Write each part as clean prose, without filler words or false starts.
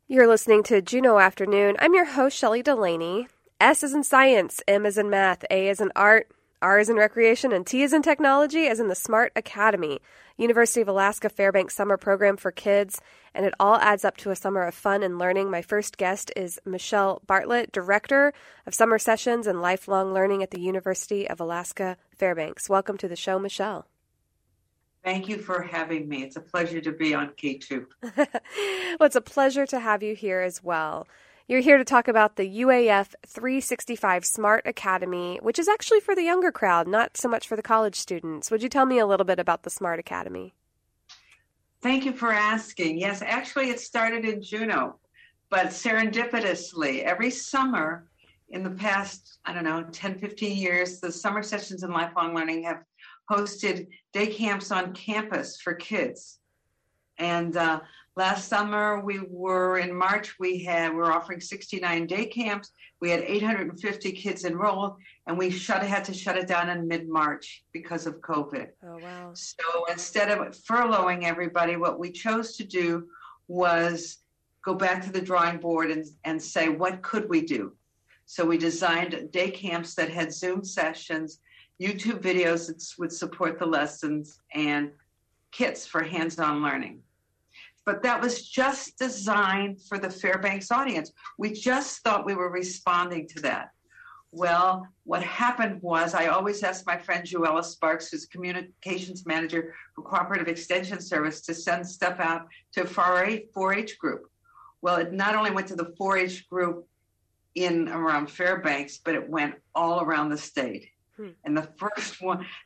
You're listening to Juneau Afternoon. I'm your host, Shelley Delaney. S is in science, M is in math, A is in art, R is in recreation, and T is in technology, as in the Smart Academy, University of Alaska Fairbanks summer program for kids, and it all adds up to a summer of fun and learning. My first guest is Michelle Bartlett, Director of Summer Sessions and Lifelong Learning at the University of Alaska Fairbanks. Welcome to the show, Michelle. Thank you for having me. It's a pleasure to be on K2. Well, it's a pleasure to have you here as well. You're here to talk about the UAF 365 Smart Academy, which is actually for the younger crowd, not so much for the college students. Would you tell me a little bit about the Smart Academy? Thank you for asking. Yes, actually it started in Juneau, but serendipitously, every summer in the past, 10, 15 years, the Summer Sessions in Lifelong Learning have hosted day camps on campus for kids. And last summer, in March, we were offering 69 day camps. We had 850 kids enrolled, and we had to shut it down in mid-March because of COVID. Oh, wow. So instead of furloughing everybody, what we chose to do was go back to the drawing board and say, what could we do? So we designed day camps that had Zoom sessions, YouTube videos that would support the lessons, and kits for hands-on learning. But that was just designed for the Fairbanks audience. We just thought we were responding to that. Well, what happened was I always asked my friend Joella Sparks, who's communications manager for Cooperative Extension Service, to send stuff out to a 4-H group. Well, it not only went to the 4-H group in around Fairbanks, but it went all around the state. And the first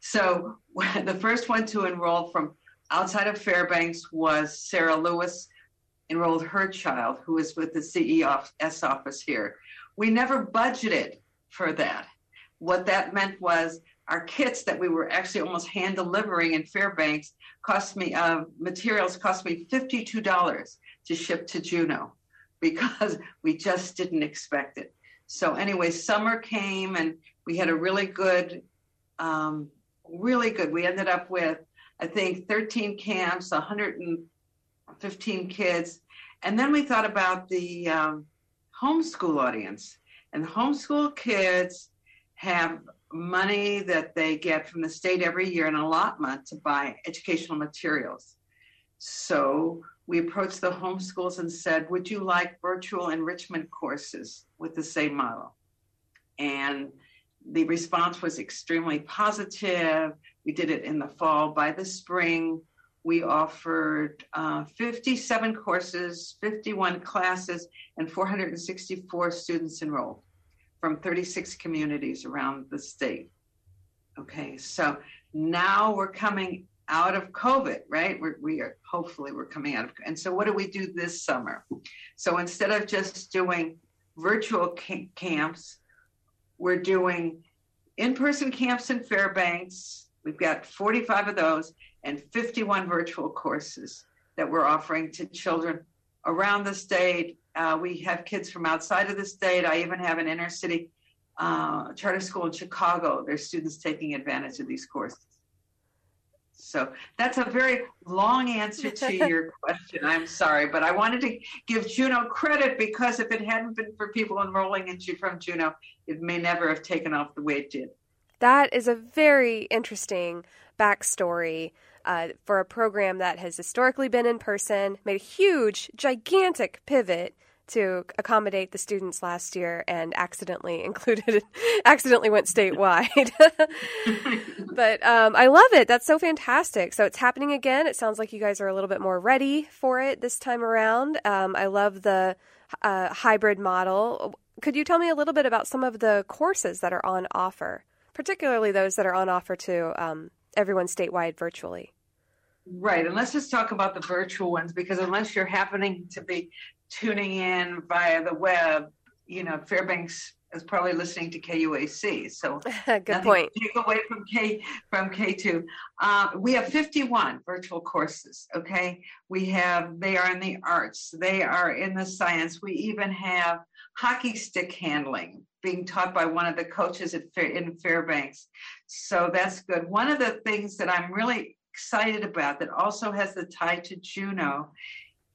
one to enroll from outside of Fairbanks was Sarah Lewis, enrolled her child, who is with the CES office here. We never budgeted for that. What that meant was our kits that we were actually almost hand delivering in Fairbanks materials cost me $52 to ship to Juneau because we just didn't expect it. So anyway, summer came and we had a really good, we ended up with, I think, 13 camps, 115 kids. And then we thought about the homeschool audience. And homeschool kids have money that they get from the state every year, an allotment to buy educational materials. So we approached the homeschools and said, would you like virtual enrichment courses with the same model? And the response was extremely positive. We did it in the fall. By the spring, we offered 57 courses, 51 classes, and 464 students enrolled from 36 communities around the state. Okay, so now we're coming out of COVID, right? Hopefully we're coming out of, and so what do we do this summer? So instead of just doing virtual camps, we're doing in-person camps in Fairbanks. We've got 45 of those and 51 virtual courses that we're offering to children around the state. We have kids from outside of the state. I even have an inner city charter school in Chicago. There's students taking advantage of these courses. So that's a very long answer to your question. I'm sorry, but I wanted to give Juneau credit because if it hadn't been for people enrolling from Juneau, it may never have taken off the way it did. That is a very interesting backstory for a program that has historically been in person, made a huge, gigantic pivot to accommodate the students last year and accidentally went statewide. But I love it. That's so fantastic. So it's happening again. It sounds like you guys are a little bit more ready for it this time around. I love the hybrid model. Could you tell me a little bit about some of the courses that are on offer, particularly those that are on offer to everyone statewide virtually? Right. And let's just talk about the virtual ones, because unless you're happening to be tuning in via the web, Fairbanks is probably listening to KUAC. So good point. Take away from K2. We have 51 virtual courses. Okay. They are in the arts. They are in the science. We even have hockey stick handling being taught by one of the coaches in Fairbanks. So that's good. One of the things that I'm really excited about that also has the tie to Juneau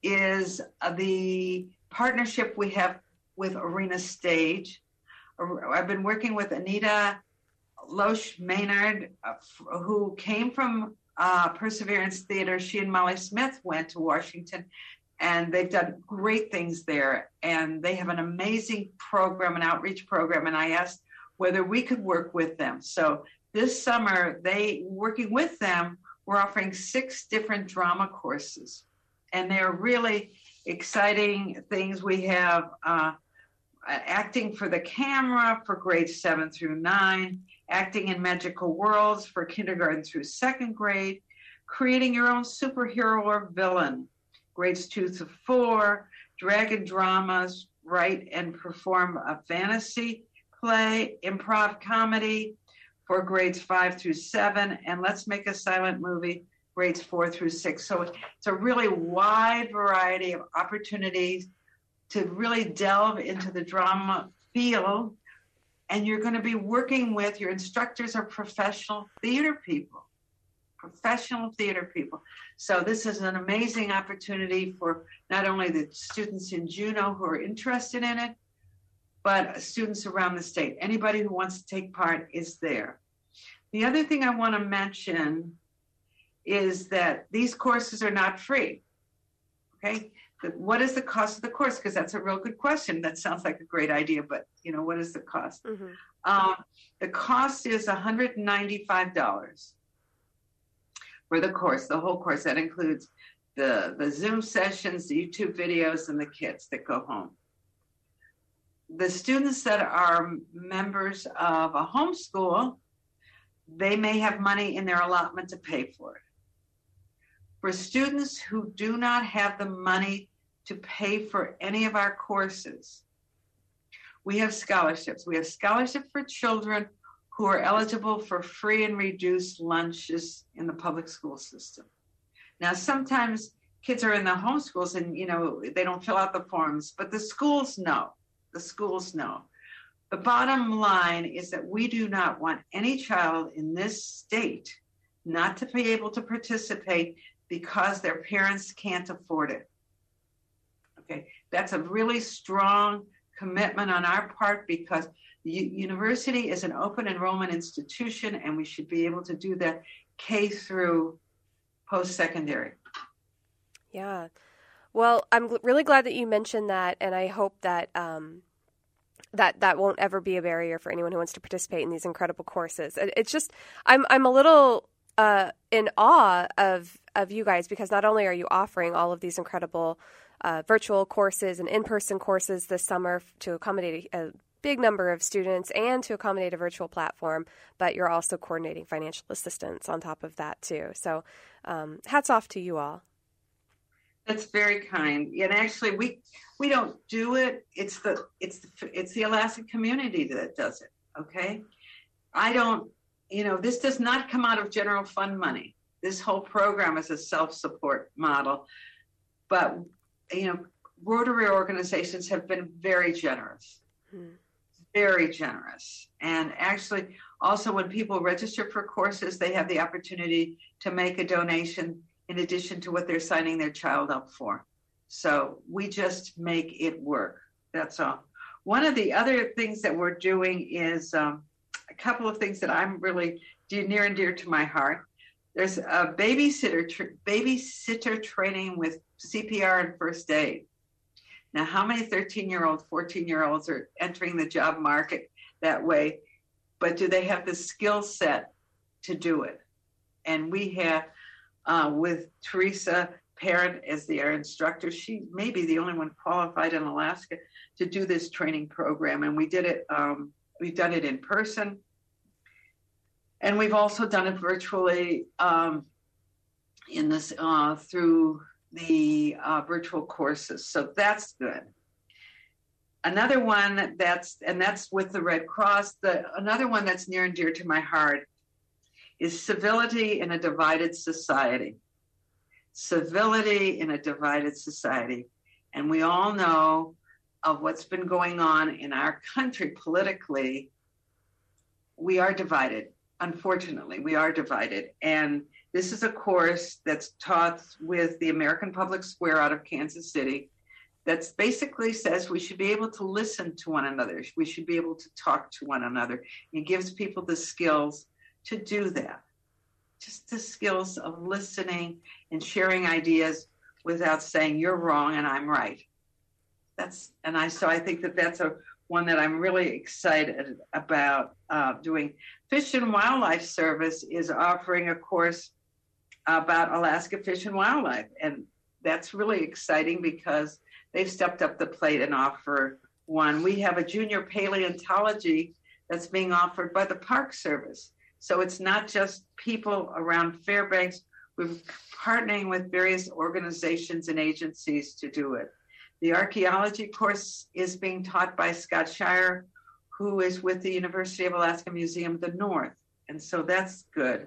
is the partnership we have with Arena Stage. I've been working with Anita Loesch Maynard, who came from Perseverance Theater. She and Molly Smith went to Washington, and they've done great things there. And they have an amazing program, an outreach program. And I asked whether we could work with them. So this summer, working with them, we're offering 6 different drama courses. And they're really exciting things. We have acting for the camera for grades 7 through 9, acting in magical worlds for kindergarten through 2nd grade, creating your own superhero or villain, grades 2 to 4, dragon dramas, write and perform a fantasy play, improv comedy for grades 5 through 7, and let's make a silent movie, grades 4 through 6. So it's a really wide variety of opportunities to really delve into the drama field. And you're going to be working with, your instructors are professional theater people. So this is an amazing opportunity for not only the students in Juneau who are interested in it, but students around the state. Anybody who wants to take part is there. The other thing I want to mention is that these courses are not free. Okay? What is the cost of the course? Because that's a real good question. That sounds like a great idea, but what is the cost? Mm-hmm. The cost is $195 for the course, the whole course. That includes the Zoom sessions, the YouTube videos, and the kits that go home. The students that are members of a homeschool, they may have money in their allotment to pay for it. For students who do not have the money to pay for any of our courses, we have scholarships. We have scholarship for children who are eligible for free and reduced lunches in the public school system. Now, sometimes kids are in the homeschools and, they don't fill out the forms, but the schools know. The bottom line is that we do not want any child in this state not to be able to participate because their parents can't afford it. Okay, that's a really strong commitment on our part because the university is an open enrollment institution and we should be able to do that K through post-secondary. Yeah. Well, I'm really glad that you mentioned that, and I hope that that won't ever be a barrier for anyone who wants to participate in these incredible courses. It's just I'm a little in awe of you guys because not only are you offering all of these incredible virtual courses and in-person courses this summer to accommodate a big number of students and to accommodate a virtual platform, but you're also coordinating financial assistance on top of that too. So hats off to you all. That's very kind. And actually, we don't do it. It's the Alaskan community that does it. Okay, I don't. This does not come out of general fund money. This whole program is a self-support model, but Rotary organizations have been very generous, very generous. And actually, also when people register for courses, they have the opportunity to make a donation in addition to what they're signing their child up for. So we just make it work. That's all. One of the other things that we're doing is a couple of things that I'm really near and dear to my heart. There's a babysitter training with CPR and first aid. Now, how many 13-year-olds, 14-year-olds are entering the job market that way? But do they have the skill set to do it? And we have, with Teresa Parent as our instructor, she may be the only one qualified in Alaska to do this training program. And we did it, we've done it in person. And we've also done it virtually in this through the virtual courses. So that's good. Another one that's with the Red Cross. Another one that's near and dear to my heart is civility in a divided society. Civility in a divided society. And we all know of what's been going on in our country politically. We are divided. Unfortunately, we are divided. And This is a course that's taught with the American Public Square out of Kansas City that basically says we should be able to listen to one another. We should be able to talk to one another. It gives people the skills to do that. Just the skills of listening and sharing ideas without saying you're wrong and I'm right. So I think that's one that I'm really excited about doing. Fish and Wildlife Service is offering a course about Alaska fish and wildlife. And that's really exciting because they've stepped up the plate and offer one. We have a junior paleontology that's being offered by the Park Service. So it's not just people around Fairbanks. We're partnering with various organizations and agencies to do it. The archaeology course is being taught by Scott Shire, who is with the University of Alaska Museum of the North. And so that's good.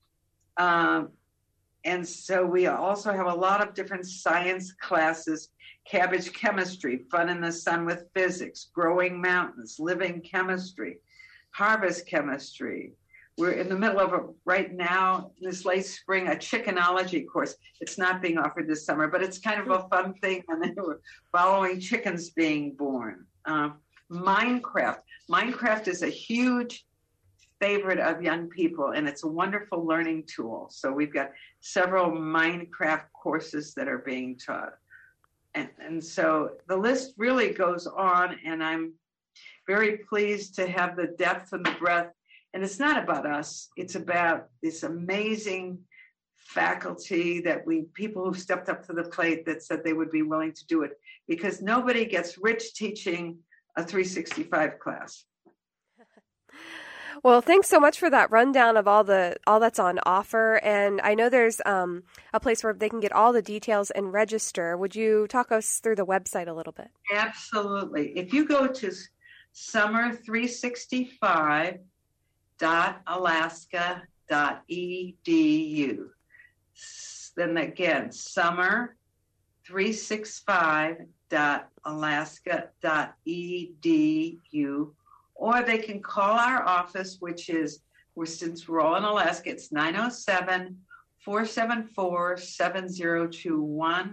And so we also have a lot of different science classes: cabbage chemistry, fun in the sun with physics, growing mountains, living chemistry, harvest chemistry. We're in the middle of right now, this late spring, a chickenology course. It's not being offered this summer, but it's kind of a fun thing when they were following chickens being born. Minecraft. Minecraft is a huge favorite of young people, and it's a wonderful learning tool. So we've got several Minecraft courses that are being taught. And so the list really goes on, and I'm very pleased to have the depth and the breadth. And it's not about us. It's about this amazing faculty people who've stepped up to the plate that said they would be willing to do it, because nobody gets rich teaching a 365 class. Well, thanks so much for that rundown of all that's on offer. And I know there's a place where they can get all the details and register. Would you talk us through the website a little bit? Absolutely. If you go to summer365.alaska.edu, then again, summer365.alaska.edu, or they can call our office, since we're all in Alaska, it's 907-474-7021,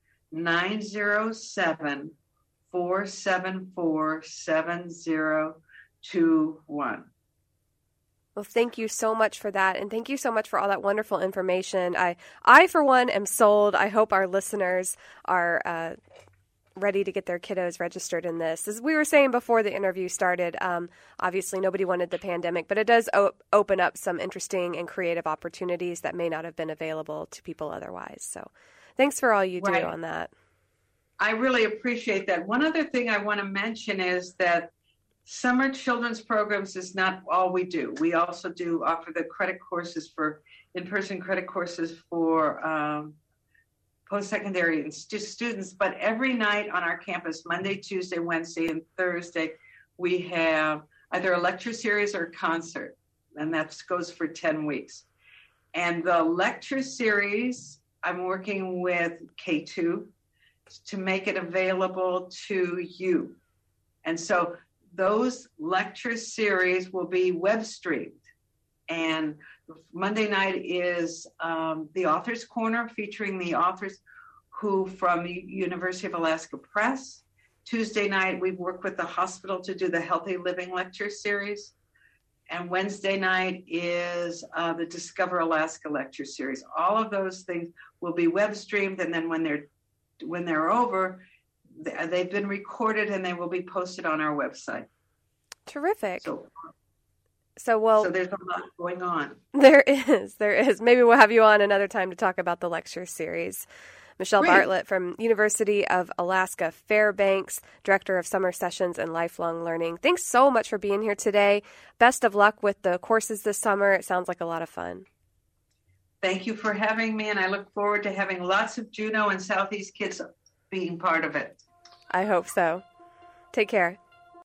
907-474-7021. Well, thank you so much for that, and thank you so much for all that wonderful information. I for one, am sold. I hope our listeners are ready to get their kiddos registered in this. As we were saying before the interview started, obviously nobody wanted the pandemic, but it does open up some interesting and creative opportunities that may not have been available to people otherwise. So thanks for all you do on that. I really appreciate that. One other thing I want to mention is that summer children's programs is not all we do. We also offer the credit courses in-person credit courses for post-secondary students, but every night on our campus, Monday, Tuesday, Wednesday, and Thursday, we have either a lecture series or a concert, and that goes for 10 weeks. And the lecture series, I'm working with K2 to make it available to you. And so those lecture series will be web streamed. And Monday night is the Author's Corner, featuring the authors from the University of Alaska Press. Tuesday night, we work with the hospital to do the Healthy Living lecture series. And Wednesday night is the Discover Alaska lecture series. All of those things will be web streamed, and then when they're over, they've been recorded and they will be posted on our website. Terrific. So there's a lot going on. There is. Maybe we'll have you on another time to talk about the lecture series. Michelle Bartlett from University of Alaska Fairbanks, Director of Summer Sessions and Lifelong Learning. Thanks so much for being here today. Best of luck with the courses this summer. It sounds like a lot of fun. Thank you for having me, and I look forward to having lots of Juneau and Southeast kids being part of it. I hope so. Take care.